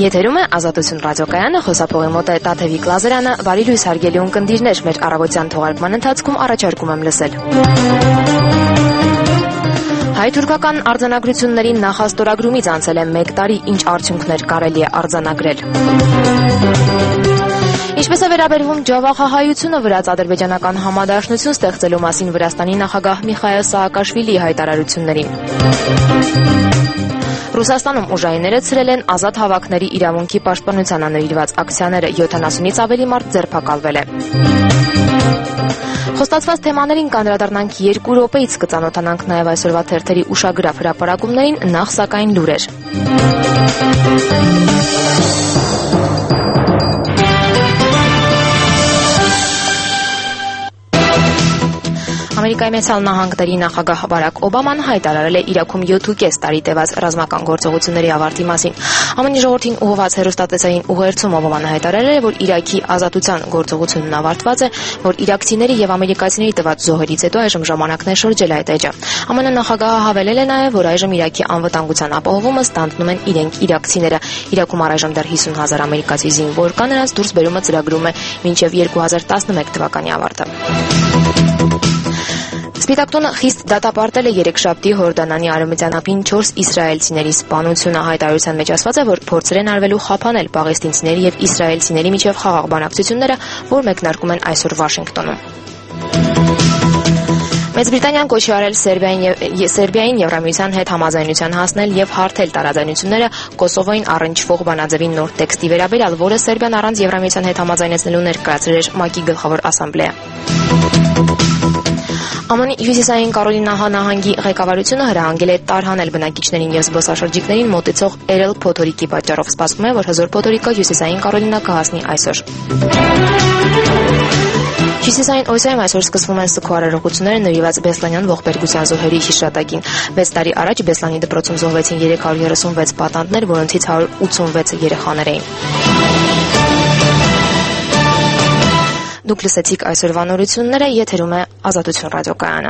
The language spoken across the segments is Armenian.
Եթերում է Ազատություն ռադիոկայանը, խոսափողի մոտ է Տաթևիկ Լազարյանը, բարի լույս հարգելի ունկնդիրներ, մեր առավոտյան թողարկման ընթացքում առաջարկում եմ լսել։ Հայ-թուրքական արձանագրությունների նախաստորագրումից անցել է 1 տարի, ինչ արդյունքներ կարելի է արձանագրել։ Ինչպես է վերաբերվում ջավախահայությունը, վրաց-ադրբեջանական համադաշնություն ստեղծելու մասին Վրաստանի նախագահ Միխայել Սաակաշվիլիի հայտարարություններին։ Ռուսաստանում ուժայինները ցրել են ազատ հավաքների իրավունքի պաշտպանությանը նվիրված ակցիաները, 70-ից ավելի մարդ ձերբակալվել է։ Խոստացված թեմաներին կանդրադառնանք 2 րոպեից, կծանոթանանք նաև այսօրվա թերթերի ուշագրավ հրապարակումներին, նախ սակայն լուրեր։ Ամերիկայի Մեծալ Նահանգների նախագահ Բարակ Օբաման հայտարարել է Իրաքում 7.5 տարի տևած ռազմական գործողությունների ավարտի մասին։ ԱՄՆ ժողովրդին ուղղված հեռուստատեսային ուղերձում Օբաման հայտարարել է, որ Իրաքի ազատության գործողությունն ավարտված է, որ իրաքցիների եւ ամերիկացիների տված զոհերից հետո այժմ ժամանակն է շրջել այդ էջը։ ԱՄՆ նախագահը հավելել է նաեւ, որ այժմ Իրաքի անվտանգության ապահովումը ստանձնում են իրենք իրաքցիները։ Իրաքում առայժմ դեռ 50,000 ամերիկացի զինվոր կա, նրանց դուրսբերումը ծրագրում է մինչև 2011 թվականի ավարտը։ Սպիտակ տունը խիստ դատապարտել է երեքշաբթի Հորդանանի արևմտյան ափին 4 իսրայելցիների սպանությունը։ Հայտարարության մեջ ասված է, որ փորձեր են արվելու խափանել պաղեստինցիների եւ իսրայելցիների միջև խաղաղ բանակցությունները, որ մեկնարկում են այսօր Վաշինգտոնում։ Մեծ Բրիտանիան կոչի արել Սերբիային Եվրամիության հետ համաձայնության հասնել եւ հարթել տարաձայնությունները Կոսովոյին առնչվող բանաձևի նոր տեքստի վերաբերյալ, որը Սերբիան առանց Եվրամիության հետ համաձայնեցնելու ներկայացրել էր ՄԱԿ-ի գլխավոր ասամբլեա։ ԱՄՆ Հյուսիսային Կարոլինա նահանգի ղեկավարությունը հրահանգել է տարհանել բնակիչներին եւ զբոսաշրջիկներին մոտեցող էրել փոթորիկի պատճառով։ Սպասվում է, որ հզոր փոթորիկը Հյուսիսային Կարոլինա կհասնի այսօր։ Հյուսիսային Օսիայում այսօր սկսվում են սգո-արարողությունները նվիրված Բեսլանյան ողբերգության զոհերի հիշատակին։ 6 տարի առաջ Բեսլանի դպրոցում զոհվեցին 336 պատանդներ, որոնցից 186 երեխաներ էին։ Դուք լսեցիք այսօրվա նորությունները, եթերում է Ազատություն ռադիոկայանը։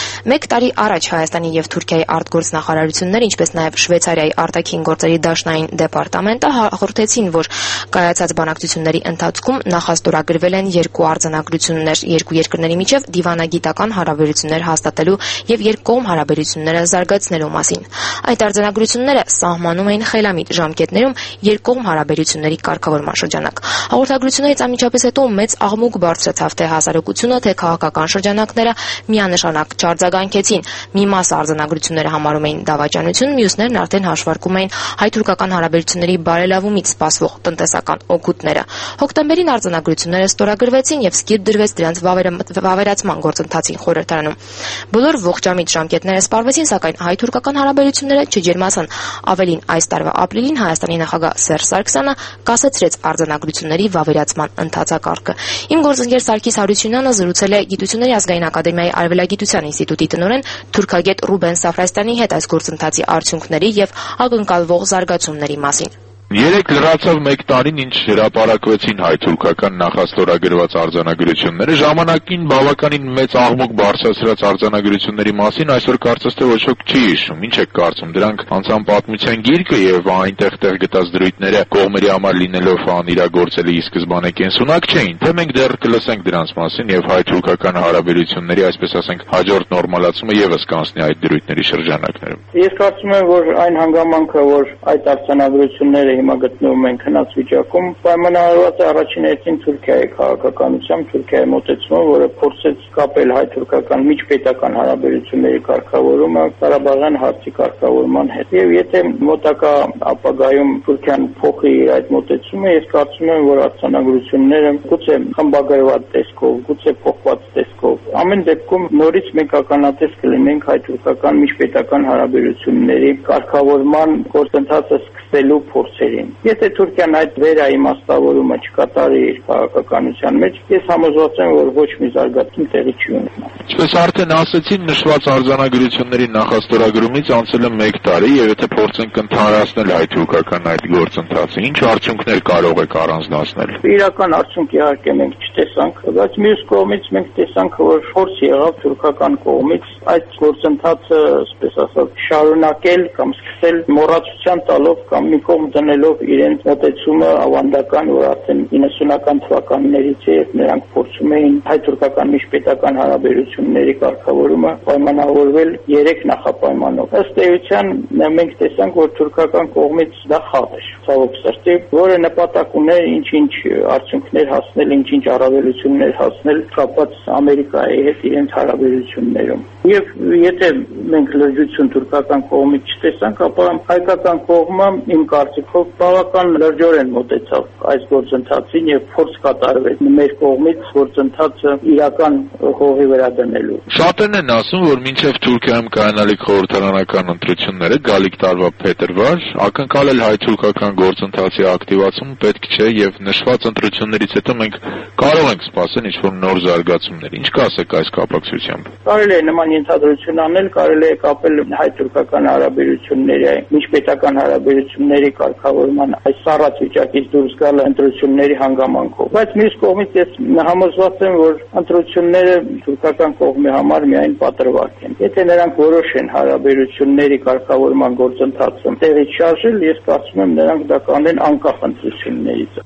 1 տարի առաջ Հայաստանի եւ Թուրքիայի արտգործնախարարությունները, ինչպես նաեւ Շվեյցարիայի արտաքին գործերի դաշնային դեպարտամենտը հաղորդեցին, որ կայացած բանակցությունների ընթացքում նախաստորագրվել են 2 արձանագրություններ, 2 երկրների միջև դիվանագիտական հարաբերություններ հաստատելու եւ երկկողմ հարաբերությունները զարգացնելու մասին։ Այդ արձանագրությունները սահմանում էին խելամիտ ժամկետներում երկկողմ հարաբերությունների կարգավորման շրջանակ։ Հաղորդագրություններից անմիջապես հետո մեծ աղմուկ բարձրացավ թե հասարակությունը, թե քաղաքական շրջանակները միանշանակ չարձագանքեցին։ Մի մասը արձանագրությունները համարում էին դավաճանություն, մյուսներն արդեն հաշվարկում էին հայ-թուրքական հարաբերությունների բարելավումից սպասվող տնտեսական օգուտները։ Հոկտեմբերին արձանագրությունները ստորագրվեցին եւ սկիզբ դրվեց դրանց վավերացման գործընթացին խորհրդարանում։ Բոլոր ողջամիտ ժամկետները սպառվեցին, սակայն հայ-թուրքական հարաբերությունները չջերմացան։ Ավելին, այս տարվա ապրիլին Հայաստանի նախագահ Սերժ Սարգսյանը կասեցրեց արձանագրությունների վավերացման ընթացակարգը։ Իմ գործընկեր Սարգիս Հարությունյանը զրուցել է Գիտությունների ազգային ակադեմիայի Արևելագիտության ինստիտուտի տնօրեն թուրքագետ Ռուբեն Սաֆրաստյանի հետ այս գործընթացի արդյունքների եւ ակնկալվող զարգացումների մասին։ Երեք լրացավ 1 տարին, ինչ հրապարակվեցին հայ-թուրքական նախաստորագրված արձանագրությունները, ժամանակին բավականին մեծ աղմուկ բարձրացրած արձանագրությունների մասին այսօր կարծես թե ոչ ոք չի հիշում։ Ինչ եք կարծում, դրանք անցան պատմության գիրկը եւ այնտեղ տեղ գտած դրույթները կողմերի համար լինելով անիրագործելի ի սկզբանե կենսունակ չէին, թե մենք դեռ կլսենք դրանց մասին եւ հայ-թուրքական հարաբերությունների, այսպես ասենք, հաջորդ նորմալացումը եւս կանցնի այդ դրույթների շրջանակներում։ Ես կարծում եմ, որ այն հանգամանքը, որ այդ արձանագրությունները հիմա գտնվում են քնած վիճակում, պայմանավորված է առաջին հերթին Թուրքիայի քաղաքականությամբ, Թուրքիայի մոտեցումը, որը փորձեց կապել հայ-թուրքական միջպետական հարաբերությունների կարգավորումը Ղարաբաղյան հարցի կարգավորման հետ։ Եվ եթե մոտակա ապագայում Թուրքիան փոխի իր այդ մոտեցումը, ես կարծում եմ, որ արձանագրությունները գուցե խմբագրված տեսքով, գուցե փոխված տեսքով, ամեն դեպքում նորից մենք ականատես կլինենք հայ-թուրքական միջպետական հարաբերությունների կարգավորման գործընթացը սկսելու փորձերին։ Եթե Թուրքիան այդ վերաիմաստավորումը չկատարի իր քաղաքականության մեջ, ես համոզված եմ, որ ոչ մի զարգացում տեղի չի ունենա։ Ինչպես արդեն ասեցին, նշված արձանագրությունների նախաստորագրումից անցել է 1 տարի, եւ եթե փորձենք ընդհանրացնել հայ-թուրքական այդ գործընթացը, ինչ արդյունքներ կարող եք առանձնացնել։ Իրական արդյունք իհարկե մենք չտեսանք, բայց մյուս կողմից մենք տեսանք, որ փորձ եղավ թուրքական կողմից այդ գործընթացը, այսպես ասած, շարունակել կամ սկսել մոռացության տալով կամ մի կողմ դնելով իրենց մոտեցումը ավանդական, որ արդեն 90-ական թվականներից է, նրանք փորձում էին հայ-թուրքական միջպետական հարաբերությունների կարգավորումը պայմանավորվել 3 նախապայմանով։ Ըստ էության մենք տեսանք, որ թուրքական կողմից դա խաղ էր, ցավոք սրտի, որը նպատակ ուներ ինչ-ինչ արդյունքներ հասնել, ինչ-ինչ առավելություններ հասնել կապված Ամերիկայի հետ իրենց հարաբերություններում։ Եվ եթե մենք լրջություն թուրքական կողմից չտեսանք, ապա հայկական կողմը իմ կարծիքով բավական լրջորեն մոտեցավ այս գործընթացին եւ փորձ կատարվեց մեր կողմից գործընթացը իրական հողի վրա դնելու։ Շատերն են ասում, որ մինչև Թուրքիայում կայանալիք խորհրդարանական ընտրությունները գալիք տարվա փետրվար, ակնկալել հայ-թուրքական գործընթացի ակտիվացումը պետք չէ եւ նշված ընտրություններից հետո մենք կարող ենք սպասել ինչ-որ նոր զարգացումներ։ Ինչ կասեք այս կապակցությամբ։ Կարելի է նման ենթադրություն անել, կարելի է կապել հայ-թուրքական հարաբերությունների, միջպետական հարաբերությունների կարգավորման այս սառած վիճակից դուրս գալը ընտրությունների հանգամանքով։ Բայց մյուս կողմից ես համոզված եմ, որ ընտրությունները թուրքական կողմի համար միայն պատրվակ են։ Եթե նրանք որոշեն հարաբերությունների կարգավորման գործընթացը տեղից շարժել, ես կարծում եմ նրանք դա կանեն անկախ ընտրություններից։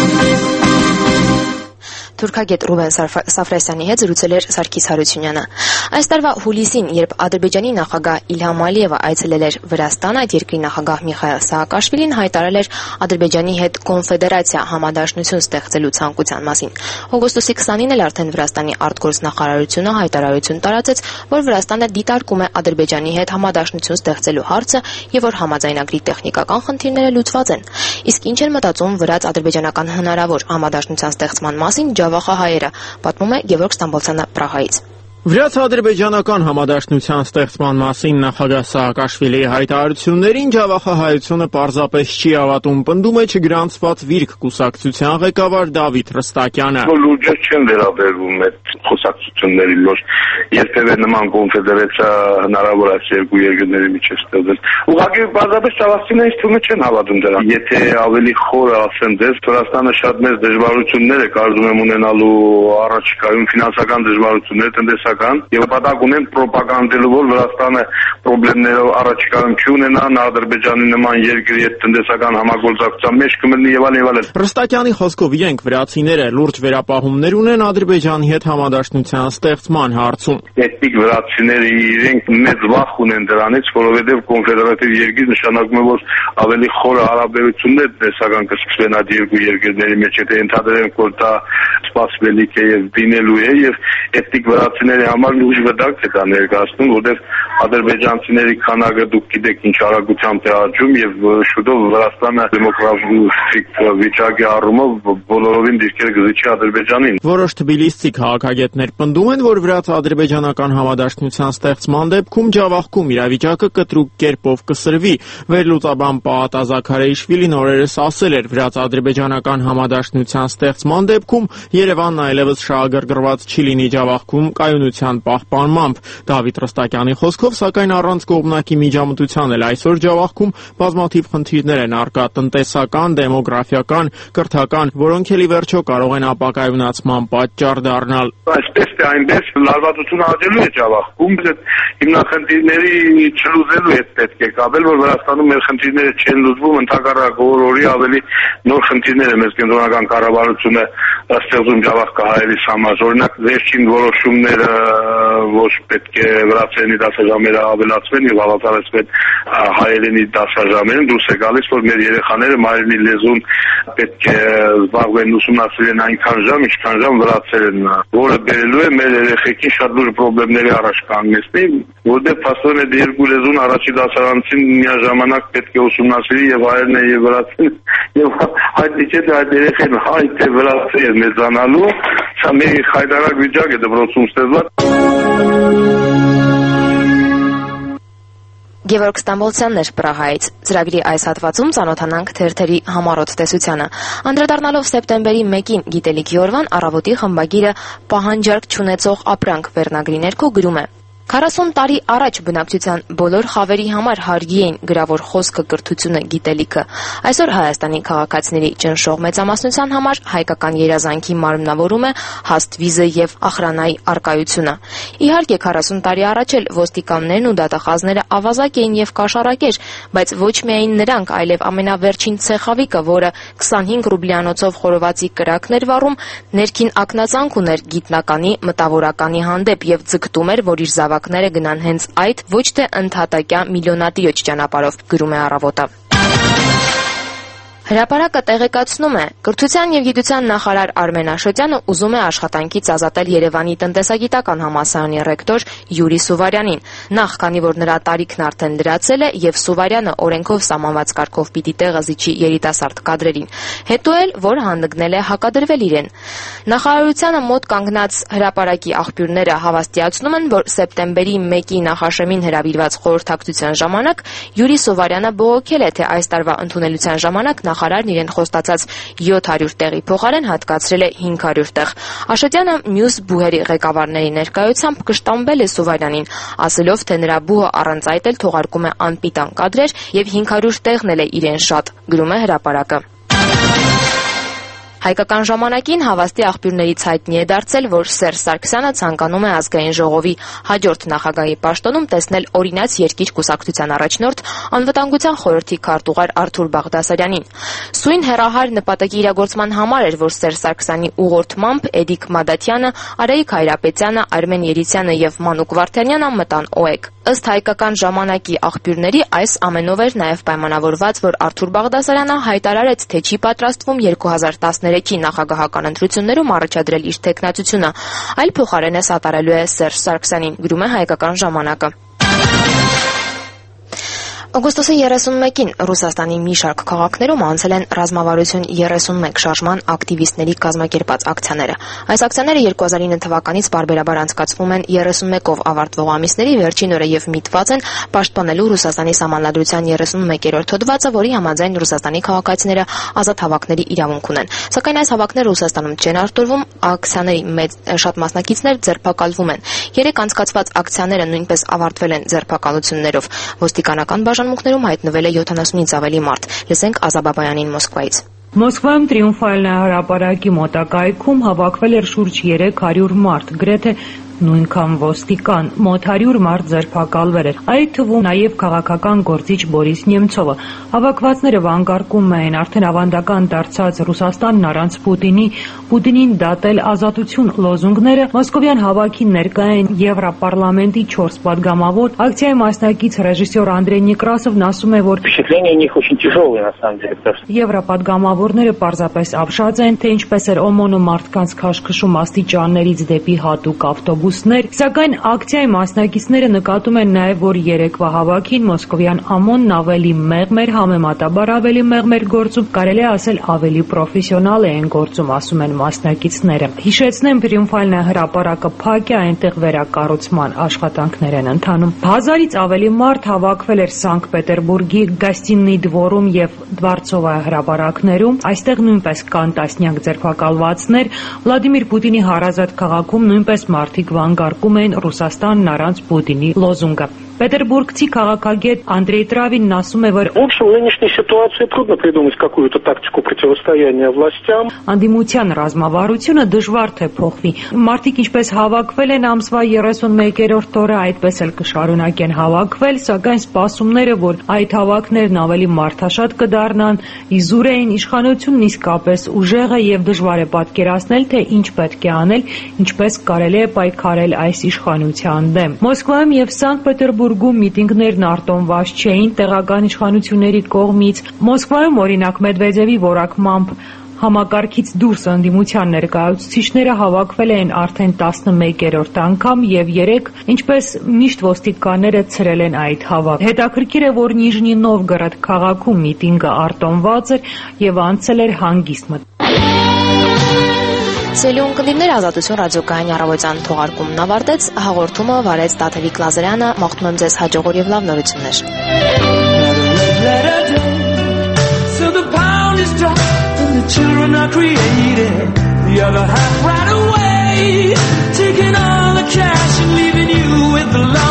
Թուրքագետ Ռուբեն Սաֆրասյանի հետ զրուցել էր Սարգիս Հարությունյանը։ Այս տարվա հուլիսին, երբ Ադրբեջանի նախագահ Իլհամ Ալիևը այցելել էր Վրաստան, այդ երկրի նախագահ Միխայիլ Սահակաշվիլին հայտարարել էր Ադրբեջանի հետ կոնֆեդերացիա համադաշնություն ստեղծելու ցանկության մասին։ Օգոստոսի 20-ին էլ արդեն Վրաստանի արտգործնախարարությունը հայտարարություն տարածեց, որ Վրաստանը դիտարկում է Ադրբեջանի հետ համադաշնություն ստեղծելու հարցը եւ որ համաձայնագրի տեխնիկական խնդիրները լուծված են։ Իսկ ինչ են մտածում վրաց-ադրբեջանական հնարավոր համադաշնության ստեղծման մասին Ջավախահայերը, պատմում է Գևորգ Ստամբոլցյանը Պրահայից։ Վրաց-ադրբեջանական համադաշնության ստեղծման մասին նախագահ Սահակաշվիլիի հայտարարություններին Ջավախահայությունը պարզապես չի հավատում, պնդում է չգրանցված Վիրք կուսակցության ղեկավար Դավիթ Ռստակյանը։ Լուրջ չեն վերաբերվում այդ խոսակցությունների լոժ, երբևէ նման կոնֆեդերացիա հնարավոր է երկու երկրների միջև ստեղծել։ Ուղղակի պարզապես ճավախցիները թվում է չեն հավատում դրան։ Եթե ավելի խորը ասեն դες, Վրաստանը շատ մեծ դժվարություններ է կարծում եմ ունենալու առաջիկայում, ֆինանսական դժվարություններ, տնտեսական եւ նպատակ ունեն ռոպագանդելու, որ Վրաստանը խնդիրներով առաջիկայում չունենա, Ադրբեջանի նման երկրի հետ տնտեսական համագործակցության մեջ կմտնի եւ այլն։ Ռստակյանի խոսքով իրենք վրացիները լուրջ վերապահումներ ունեն Ադրբեջանի հետ համադաշնության ստեղծման հարցում։ Էթնիկ վրացիները իրենք մեծ վախ ունեն դրանից, որովհետեւ կոնֆեդերատիվ երկիր նշանակում է, որ ավելի խոր հարաբերություններ տնտեսական կսկսվեն այդ երկու երկրների մեջ, եթե ընդհանրենք որ դա սպասվելիք է եւ դինելու է եւ էթնիկ վրացիների համար լուրջ վտանգ է դա ներկայացնում, որտեղ ադրբեջանցիների քանակը դուք գիտեք ինչ արագությամբ է աճում եւ շուտով Վրաստանը դեմոգրաֆիկ վիճակի առումով բոլորովին դիրքեր գզիչի Ադրբեջանին։ Որոշ թբիլիսցի քաղաքագետներ պնդում են, որ վրաց-ադրբեջանական համադաշնության ստեղծման դեպքում Ջավախքում իրավիճակը կտրուկ կերպով կսրվի։ Վերլուծաբան Պահատ Ազաքարեիշվիլին օրերս ասել էր, վրաց-ադրբեջանական համադաշնության ստեղծման դեպքում Երևանն այլևս շահագրգռված չի լինի Ջավախքում կայունության պահպանմամբ։ Դավիթ Ռստակյանի խոսքով, սակայն առանց կողմնակի միջամտության էլ այսօր Ջավախքում բազմաթիվ խնդիրներ են առկա տնտեսական, դեմոգրաֆիական, կրթական, որոնք էլ ի վերջո կարող են ապակայունացման պատճառ դառնալ։ Այսպես թե այնպես լարվածությունը աճելու է Ջավախքում, հիմնախնդիրների չլուծելու հետ պետք է կապել, որ Վրաստանում մեր խնդիրները չեն լուծվում, ընդհակառակ օրորի ավելի նոր խնդիրներ է մեզ կենտրոնական կառավարությունը ստեղծում Ջավախահայերի համար։ Օրինակ վերջին որոշումները, որ պետք է վրացերենի դասաժամերը ավելացվեն եւ հավասարեցվեն հայերենի դասաժամերին, դուրս է գալիս, որ մեր երեխաները մայրենի լեզուն պետք է զբաղվեն ուսումնասիրեն այնքան ժամ, ինչքան ժամ վրացերենն, որը բերելու է մեր երեխեքին շատ լուրջ խնդիրների առաջ կանգնեցնի, որտեղ փաստորեն այդ երկու լեզուն առաջի դասարանցին միաժամանակ պետք է ուսումնասիրի եւ հայերեն եւ վրացերեն եւ հայտնի չէ թե այդ երեխեն հայ թե վրացի է մեծանալու, սա մի խայտարակ վիճակ է դպրոցում ստեղծված։ Գևորգ Ստամբոլցյանն էր Պրահայից։ Ծրագրի այս հատվածում ծանոթանանք թերթերի համառոտ տեսությանը։ Անդրադառնալով սեպտեմբերի 1-ին գիտելիքի օրվան, Առավոտի խմբագիրը «Պահանջարկ չունեցող ապրանք» վերնագրի ներքո գրում է. 40 տարի առաջ բնակչության բոլոր խավերի համար հարգի էին գրավոր խոսքը, կրթությունը, գիտելիքը։ Այսօր Հայաստանի քաղաքացիների ճնշող մեծամասնության համար հայկական երազանքի մարմնավորում է հաստ վիզը եւ ախրանայի առկայությունը։ Իհարկե 40 տարի առաջ էլ ոստիկաններն ու դատախազները ավազակ էին եւ կաշառակեր, բայց ոչ միայն նրանք, այլև ամենավերջին ցեխավիկը, որը 25 ռուբլյանոցով խորովածի կրակներ վառում, ներքին ակնածանք ուներ գիտնականի, մտավորականի հանդեպ եւ ձգտում էր, որ իր զավակները գնան հենց այդ, ոչ թե ընդհատակյա միլիոնատիոչ ճանապարհով, գրում է Առավոտը։ Հրապարակը տեղեկացնում է, կրթության եւ գիտության նախարար Արմեն Աշոտյանը ուզում է աշխատանքից ազատել Երևանի տնտեսագիտական համալսարանի ռեկտոր Յուրի Սուվարյանին, նախ քանի որ նրա տարիքն արդեն լրացել է եւ Սուվարյանը օրենքով սահմանված կարգով պիտի տեղը զիջի երիտասարդ կադրերին, հետո էլ որ հանդգնել է հակադրվել իրեն։ Նախարարությանը մոտ կանգնած հրապարակի աղբյուրները հավաստիացնում են, որ սեպտեմբերի 1-ի նախաշեմին հրավիրված խորհրդակցության ժամանակ Յուրի Սուվարյանը բողոքել է, թե այս տարվա ընդունելության ժամանակ նախարարն իրեն խոստացած 700 տեղի փոխարեն հատկացրել է 500 տեղ։ Աշոտյանը մյուս բուհերի ղեկավարների ներկայությամբ կշտամբել է Սուվարյանին, ասելով, թե նրա բուհը առանց այդ էլ թողարկում է անպիտան կադրեր եւ 500 տեղն էլ է իրեն շատ, գրում է հրապարակը։ Հայկական ժամանակին հավաստի աղբյուրներից հայտնի է դարձել, որ Սերժ Սարգսյանը ցանկանում է ազգային ժողովի հաջորդ նախագահի պաշտոնում տեսնել օրինաց երկիր կուսակցության առաջնորդ անվտանգության խորհրդի քարտուղար Արթուր Բաղդասարյանին։ Սույն հեռահար նպատակի իրագործման համար էր, որ Սերժ Սարգսյանի ուղղորդմամբ Էդիկ Մադաթյանը, Արայիկ Հայրապետյանը, Արմեն Երիցյանը եւ Մանուկ Վարդանյանը մտան ՕԵԿ։ Ըստ հայկական ժամանակի աղբյուրների, այս ամենով էր նաև պայմանավորված, որ Արթուր Բաղդասարյանը հայտարարեց, թե չի պատրաստվում 2013-ի նախագահական ընտրություններում առաջադրել իր թեկնածությունը, այլ փոխարենը սատարելու է Սերժ Սարգսյանին, գրում է հայկական ժամանակը։ Օգոստոսի 31-ին Ռուսաստանի մի շարք քաղաքներում անցել են ռազմավարություն 31 շարժման ակտիվիստների կազմակերպած ակցիաները։ Այս ակցիաները 2009 թվականից պարբերաբար անցկացվում են 31-ով ավարտվող ամիսների վերջին օրը եւ միտված են պաշտպանելու Ռուսաստանի Սահմանադրության 31-րդ հոդվածը, որի համաձայն Ռուսաստանի քաղաքացիները ազատ հավաքների իրավունք ունեն։ Սակայն այս հավաքները Ռուսաստանում չեն արտորվում, ակցիաների շատ մասնակիցներ ձերբակալվում են։ 3 անցկացված ակցիաները նույնպես ավարտվել են ձերբակալություններով։ Ոստիկանական բաժանմունքներում հայտնվել է 70-ից ավելի մարդ։ Լսենք Ազա Բաբայանին Մոսկվայից։ Մոսկվայում Տրիումֆալնա հրապարակի մոտակայքում հավաքվել էր շուրջ 300 մարդ, գրեթե նույնքան ոստիկան, մոտ 100 մարդ ձերբակալվել էր, այդ թվում նաև քաղաքական գործիչ Բորիս Նեմցովը։ Հավաքվածները վանկարկում էին արդեն ավանդական դարձած Ռուսաստանն առանց Պուտինին դատել ազատություն լոզունգները։ Մոսկովյան հավաքին ներկա են Եվրոպարլամենտի 4 падգամավոր, ակցիայի մասնակից ռեժիսոր Անդրեյ Նիկրասովն ասում է, որ Եվրոպադգամավորները պարզապես ապշած են, թե ինչպես էր օմոնու մարդկանց քաշքշում աստիճաններից դեպի հատուկ ավտոբուսներ, սակայն ակցիայի մասնակիցները նկատում են նաև, որ երեկվա հավաքին մոսկովյան ԱՄՕ-ն ավելի մեղմ էր, համեմատաբար ավելի մեղմ էր գործում, կարելի է ասել ավելի պրոֆեսիոնալ են գործում, ասում են մասնակիցները։ Հիշեցնեմ, Տրիումֆալնա հրապարակը փակ է, այնտեղ վերակառուցման աշխատանքներ են ընթանում։ 1000-ից ավելի մարդ հավաքվել էր Սանկտ Պետերբուրգի Գաստիննի դվորում եւ Դվարցովա հրապարակներում, այստեղ նույնպես կան տասնյակ ձերբակալվածներ, Վլադիմիր Պուտինի հարազատ քաղաքում նույնպես մարդիկ վանկարկում էին Ռուսաստանն առանց Պուտինի լոզունգը։ Պետերբուրգցի քաղաքագետ Անդրեյ Տրավինն ասում է, որ անդիմության ռազմավարությունը դժվար թե փոխվի։ Մարդիկ ինչպես հավաքվել են ամսվա 31-րդ օրը, այդպես էլ կշարունակեն հավաքվել, սակայն սպասումները, որ այդ հավաքներն ավելի մարդաշատ կդառնան, իզուր էին, իշխանությունն իսկապես ուժեղ է եւ դժվար է պատկերացնել, թե ինչ պետք է անել, ինչպես կարելի է պայքարել այս իշխանության դեմ։ Մոսկվայում եւ Սանկտ Պետերբուրգում միտինգներն արտոնված չէին տեղական իշխանությունների կողմից։ Մոսկվայում օրինակ Մեդվեդևի որակմամբ համակարգից դուրս ընդդիմության ներկայացուցիչները հավաքվել են արդեն 11-րդ անգամ եւ 3, ինչպես միշտ ոստիկանները ցրել են այդ հավաքը։ Հետաքրքիր է, որ Նիժնի Նովգորոդ քաղաքում միտինգը արտոնված էր եւ անցել էր հանգիստ մտ։ Սելյուն կնդիրներ Ազատություն ռադիոկայանի առավոտյան թողարկումն ավարտեց, հաղորդումը վարեց Տաթևիկ Լազարյանը, մաղթում եմ ձեզ հաջող եւ լավ նորություններ։ Children are created, the other half right away, taking all the cash and leaving you with the love.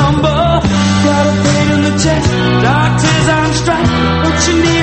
what you need.